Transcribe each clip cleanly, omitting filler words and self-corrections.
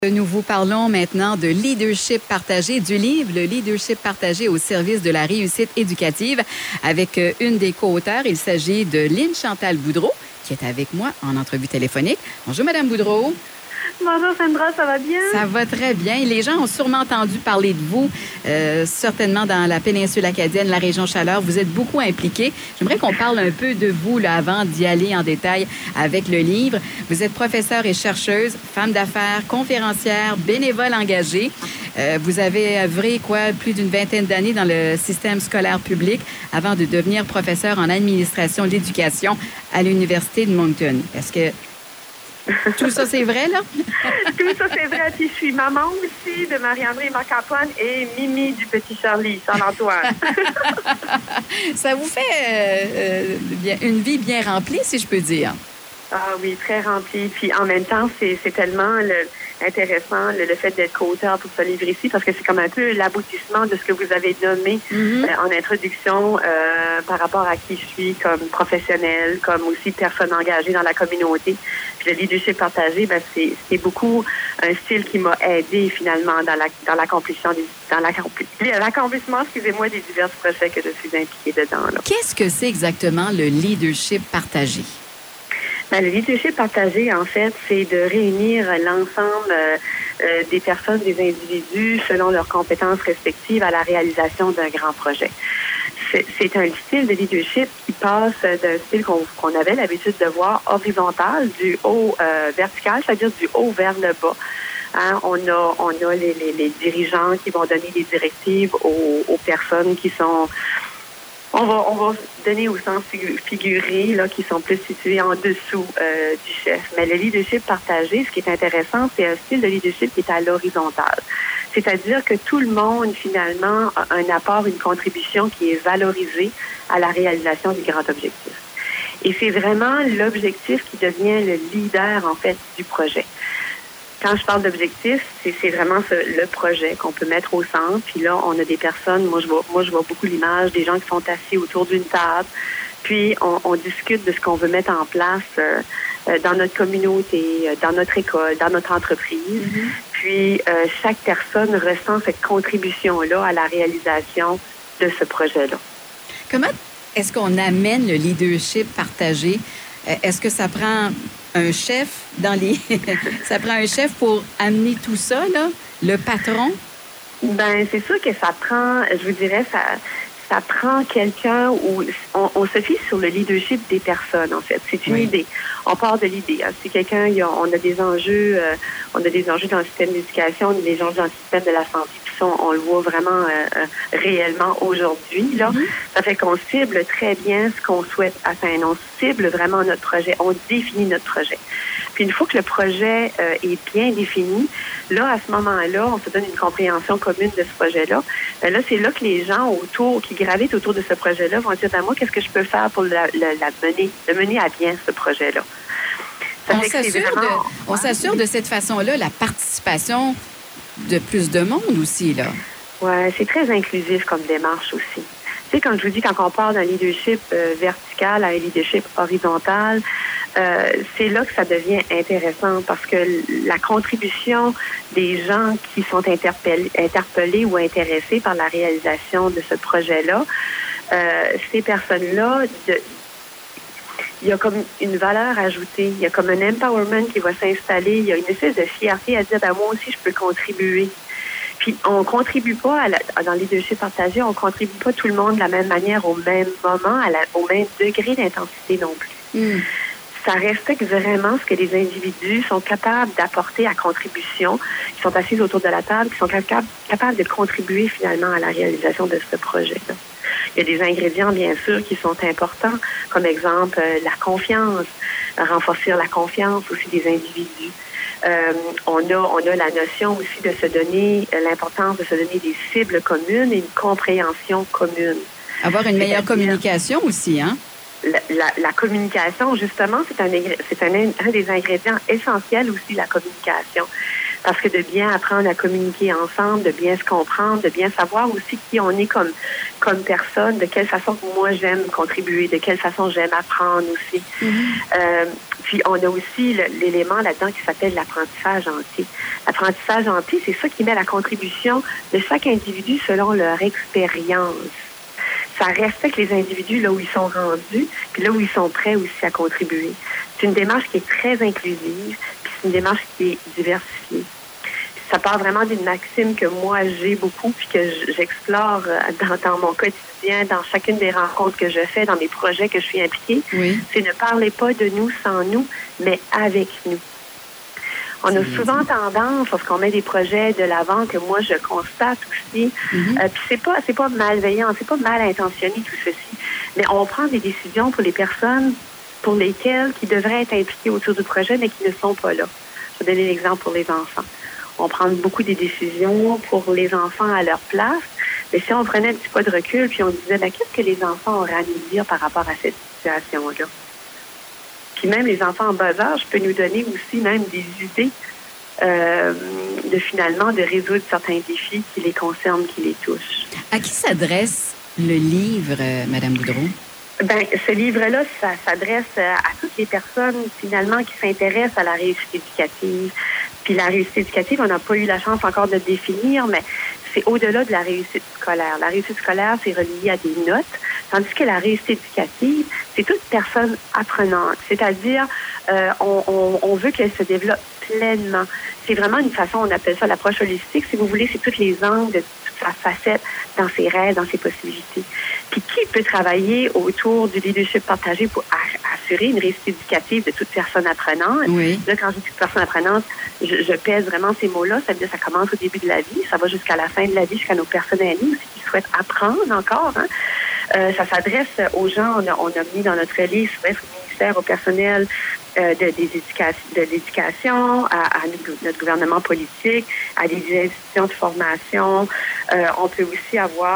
Nous vous parlons maintenant de leadership partagé, du livre Le leadership partagé au service de la réussite éducative avec une des co-auteurs. Il s'agit de Lynne Chantal Boudreau qui est avec moi en entrevue téléphonique. Bonjour Madame Boudreau. Bonjour Sandra, ça va bien? Ça va très bien. Les gens ont sûrement entendu parler de vous, certainement dans la péninsule acadienne, la région Chaleur. Vous êtes beaucoup impliqués. J'aimerais qu'on parle un peu de vous là, avant d'y aller en détail avec le livre. Vous êtes professeure et chercheuse, femme d'affaires, conférencière, bénévole engagée. Vous avez œuvré plus d'une vingtaine d'années dans le système scolaire public avant de devenir professeure en administration de l'éducation à l'Université de Moncton. Est-ce que tout ça, c'est vrai, là? Tout ça, c'est vrai. Puis je suis maman aussi de Marie-André Macapone et Mimi du petit Charlie, Charles-Antoine. Ça vous fait une vie bien remplie, si je peux dire. Ah oui, très remplie. Puis en même temps, c'est tellement intéressant le fait d'être co-auteur pour ce livre ici, parce que c'est comme un peu l'aboutissement de ce que vous avez nommé en introduction par rapport à qui je suis comme professionnelle, comme aussi personne engagée dans la communauté. Puis le leadership partagé, c'est beaucoup un style qui m'a aidé finalement dans l'accomplissement, excusez-moi, des divers projets que je suis impliquée dedans. Là. Qu'est-ce que c'est exactement le leadership partagé? Le leadership partagé, en fait, c'est de réunir l'ensemble des personnes, des individus, selon leurs compétences respectives à la réalisation d'un grand projet. C'est un style de leadership qui passe d'un style qu'on avait l'habitude de voir horizontal, du haut vertical, c'est-à-dire du haut vers le bas. Hein, on a les dirigeants qui vont donner des directives aux personnes qui sont... On va donner au sens figuré, là, qui sont plus situés en dessous du chef. Mais le leadership partagé, ce qui est intéressant, c'est un style de leadership qui est à l'horizontale. C'est-à-dire que tout le monde, finalement, a un apport, une contribution qui est valorisée à la réalisation du grand objectif. Et c'est vraiment l'objectif qui devient le leader, en fait, du projet. Quand je parle d'objectif, c'est vraiment le projet qu'on peut mettre au centre. Puis là, on a des personnes, moi je vois beaucoup l'image des gens qui sont assis autour d'une table. Puis on discute de ce qu'on veut mettre en place dans notre communauté, dans notre école, dans notre entreprise. Mm-hmm. Puis chaque personne ressent cette contribution-là à la réalisation de ce projet-là. Comment est-ce qu'on amène le leadership partagé? Est-ce que ça prend un chef ça prend un chef pour amener tout ça, là, le patron? Ben, c'est sûr que ça prend, je vous dirais, ça prend quelqu'un où on se fie sur le leadership des personnes, en fait. C'est une idée. On part de l'idée. Hein. Si quelqu'un, on a des enjeux dans le système d'éducation, on a des enjeux dans le système de la santé. Puis ça, on le voit vraiment réellement aujourd'hui. Là, ça fait qu'on cible très bien ce qu'on souhaite atteindre. On cible vraiment notre projet. On définit notre projet. Puis une fois que le projet est bien défini, là, à ce moment-là, on se donne une compréhension commune de ce projet-là. Là, c'est là que les gens qui gravitent autour de ce projet-là vont dire, moi, qu'est-ce que je peux faire pour mener à bien ce projet-là? On s'assure de cette façon-là la participation de plus de monde aussi, là. Oui, c'est très inclusif comme démarche aussi. Tu sais, quand je vous dis, quand on part d'un leadership vertical à un leadership horizontal, c'est là que ça devient intéressant parce que la contribution des gens qui sont interpellés ou intéressés par la réalisation de ce projet-là, ces personnes-là, il y a comme une valeur ajoutée, il y a comme un empowerment qui va s'installer, il y a une espèce de fierté à dire, moi aussi, je peux contribuer. Puis, on contribue pas dans le leadership partagé, on contribue pas tout le monde de la même manière, au même moment, au même degré d'intensité non plus. Ça respecte vraiment ce que les individus sont capables d'apporter à contribution, qui sont assis autour de la table, qui sont capables de contribuer finalement à la réalisation de ce projet-là. Il y a des ingrédients, bien sûr, qui sont importants, comme exemple la confiance, renforcer la confiance aussi des individus. On a la notion aussi de se donner, l'importance de se donner des cibles communes et une compréhension commune. Avoir une meilleure communication aussi, hein? La communication, justement, c'est un des ingrédients essentiels aussi, la communication. Parce que de bien apprendre à communiquer ensemble, de bien se comprendre, de bien savoir aussi qui on est comme personne, de quelle façon moi j'aime contribuer, de quelle façon j'aime apprendre aussi. Puis on a aussi l'élément là-dedans qui s'appelle l'apprentissage hanté. L'apprentissage hanté, c'est ça qui met la contribution de chaque individu selon leur expérience. Ça respecte les individus là où ils sont rendus, puis là où ils sont prêts aussi à contribuer. C'est une démarche qui est très inclusive, puis c'est une démarche qui est diversifiée. Ça part vraiment d'une maxime que moi j'ai beaucoup, puis que j'explore dans mon quotidien, dans chacune des rencontres que je fais, dans mes projets que je suis impliquée. Oui. C'est ne parlez pas de nous sans nous, mais avec nous. On a souvent tendance, lorsqu'on met des projets de l'avant, que moi je constate aussi, puis c'est pas malveillant, c'est pas mal intentionné tout ceci, mais on prend des décisions pour les personnes pour lesquelles qui devraient être impliquées autour du projet, mais qui ne sont pas là. Je vais donner l'exemple pour les enfants. On prend beaucoup des décisions pour les enfants à leur place, mais si on prenait un petit pas de recul, puis on disait, qu'est-ce que les enfants auraient à nous dire par rapport à cette situation-là? Puis même les enfants en bas âge peuvent nous donner aussi même des idées de résoudre certains défis qui les concernent, qui les touchent. À qui s'adresse le livre, Madame Boudreau? Ce livre-là, ça s'adresse à toutes les personnes, finalement, qui s'intéressent à la réussite éducative. Puis la réussite éducative, on n'a pas eu la chance encore de le définir, mais c'est au-delà de la réussite scolaire. La réussite scolaire, c'est relié à des notes, tandis que la réussite éducative, c'est toute personne apprenante. C'est-à-dire, on veut qu'elle se développe pleinement. C'est vraiment une façon, on appelle ça l'approche holistique. Si vous voulez, c'est tous les angles de toute sa facette dans ses rêves, dans ses possibilités. Puis qui peut travailler autour du leadership partagé pour assurer une réussite éducative de toute personne apprenante? Oui. Là, quand je dis toute personne apprenante, je pèse vraiment ces mots-là. Ça veut dire que ça commence au début de la vie, ça va jusqu'à la fin de la vie, jusqu'à nos personnes amies aussi qui souhaitent apprendre encore. Ça s'adresse aux gens. On a mis dans notre livre, au ministère, au personnel de l'éducation, à notre gouvernement politique, à des institutions de formation. On peut aussi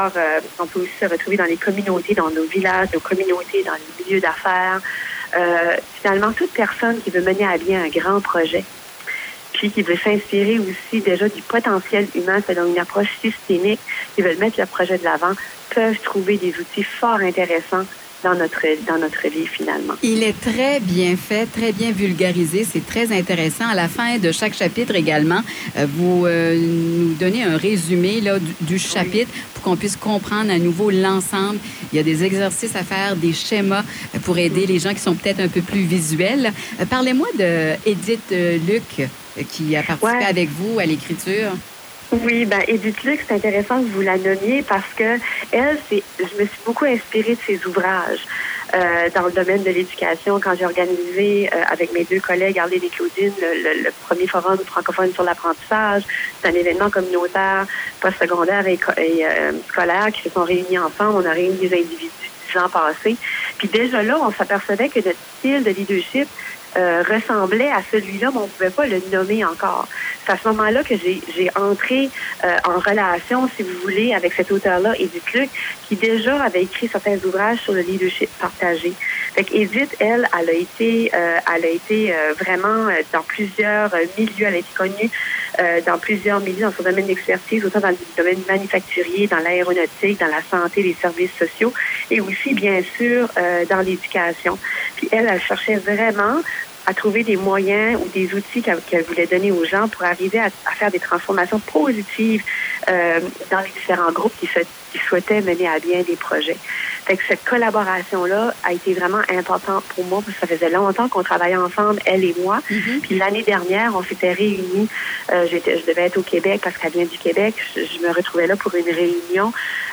se retrouver dans les communautés, dans nos villages, nos communautés, dans les milieux d'affaires. Finalement, toute personne qui veut mener à bien un grand projet, puis qui veut s'inspirer aussi déjà du potentiel humain selon une approche systémique, qui veulent mettre le projet de l'avant, peuvent trouver des outils fort intéressants dans notre vie, finalement. Il est très bien fait, très bien vulgarisé. C'est très intéressant. À la fin de chaque chapitre également, vous nous donnez un résumé là, du chapitre pour qu'on puisse comprendre à nouveau l'ensemble. Il y a des exercices à faire, des schémas pour aider les gens qui sont peut-être un peu plus visuels. Parlez-moi de Édith Luc, qui a participé avec vous à l'écriture. Oui, Édith Luc, c'est intéressant que vous la nommiez parce que elle, je me suis beaucoup inspirée de ses ouvrages dans le domaine de l'éducation quand j'ai organisé avec mes deux collègues, Arlene et Claudine, le premier forum francophone sur l'apprentissage. C'est un événement communautaire, postsecondaire et scolaire qui se sont réunis ensemble. On a réuni des individus 10 ans passés. Puis déjà là, on s'apercevait que notre style de leadership ressemblait à celui-là, mais on ne pouvait pas le nommer encore. C'est à ce moment-là que j'ai entré en relation, si vous voulez, avec cet auteur-là, Édith Luc, qui déjà avait écrit certains ouvrages sur le leadership partagé. Fait qu'Édith, elle a été vraiment dans plusieurs milieux, elle a été connue dans plusieurs milieux dans son domaine d'expertise, autant dans le domaine manufacturier, dans l'aéronautique, dans la santé, les services sociaux, et aussi, bien sûr, dans l'éducation. Puis elle cherchait vraiment à trouver des moyens ou des outils qu'elle voulait donner aux gens pour arriver à faire des transformations positives dans les différents groupes qui souhaitaient mener à bien des projets. Fait que cette collaboration-là a été vraiment importante pour moi parce que ça faisait longtemps qu'on travaillait ensemble, elle et moi. Mm-hmm. Puis l'année dernière, on s'était réunis. Je devais être au Québec parce qu'elle vient du Québec. Je me retrouvais là pour une réunion.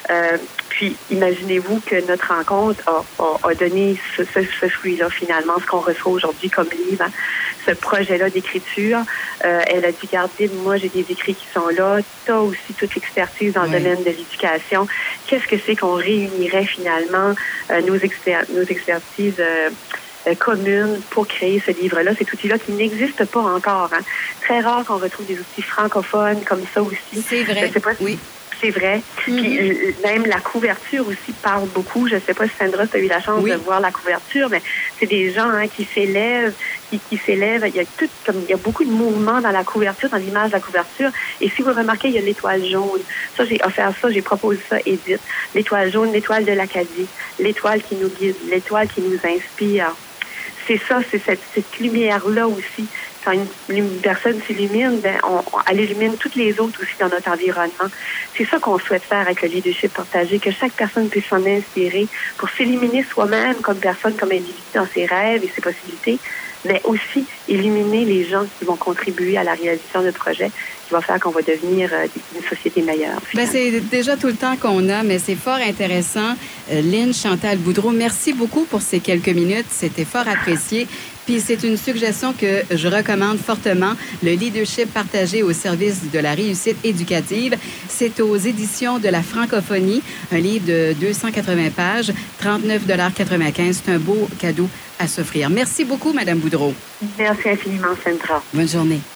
Puis imaginez-vous que notre rencontre a donné ce fruit-là finalement, ce qu'on reçoit aujourd'hui comme livre, ce projet-là d'écriture. Elle a dit, regardez, moi j'ai des écrits qui sont là, tu as aussi toute l'expertise dans le domaine de l'éducation. Qu'est-ce que c'est qu'on réunirait finalement nos expertises communes pour créer ce livre-là, cet outil-là qui n'existe pas encore. Hein. Très rare qu'on retrouve des outils francophones comme ça aussi. C'est vrai, oui. C'est vrai. Mm-hmm. Puis même la couverture aussi parle beaucoup. Je ne sais pas si Sandra, tu as eu la chance de voir la couverture, mais c'est des gens qui s'élèvent, qui s'élève. Il y a beaucoup de mouvements dans la couverture, dans l'image de la couverture. Et si vous remarquez, il y a l'étoile jaune. Ça, j'ai offert ça, j'ai proposé ça, Edith. L'étoile jaune, l'étoile de l'Acadie, l'étoile qui nous guide, l'étoile qui nous inspire. C'est ça, c'est cette lumière-là aussi. Quand une personne s'illumine, elle illumine toutes les autres aussi dans notre environnement. C'est ça qu'on souhaite faire avec le leadership partagé, que chaque personne puisse s'en inspirer pour s'illuminer soi-même comme personne, comme individu dans ses rêves et ses possibilités, mais aussi illuminer les gens qui vont contribuer à la réalisation de projets qui va faire qu'on va devenir une société meilleure. Bien, c'est déjà tout le temps qu'on a, mais c'est fort intéressant. Lynn Chantal Boudreau, merci beaucoup pour ces quelques minutes. C'était fort apprécié. Puis c'est une suggestion que je recommande fortement, le leadership partagé au service de la réussite éducative. C'est aux éditions de la francophonie, un livre de 280 pages, 39,95 $. C'est un beau cadeau à s'offrir. Merci beaucoup, Madame Boudreau. Merci infiniment, Sandra. Bonne journée.